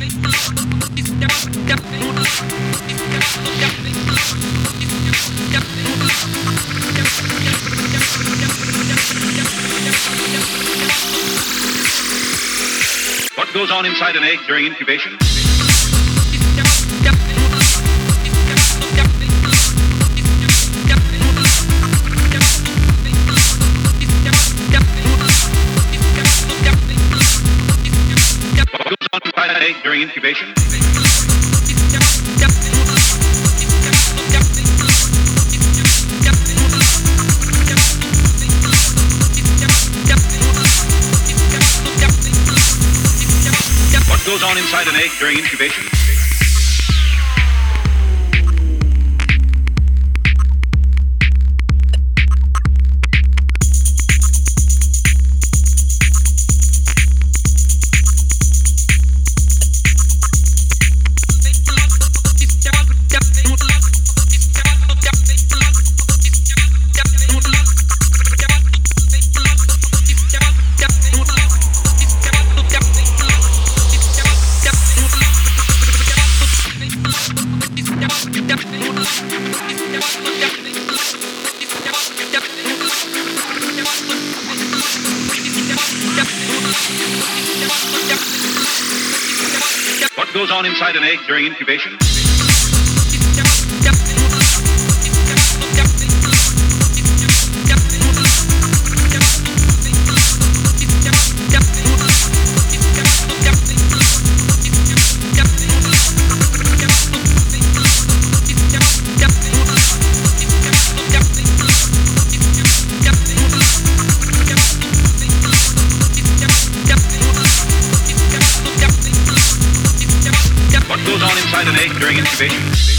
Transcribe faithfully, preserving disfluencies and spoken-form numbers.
What goes on inside an egg during incubation? What goes on inside an egg during incubation? What goes on inside an egg during incubation? What goes on inside an egg during incubation? What goes on inside an egg during incubation?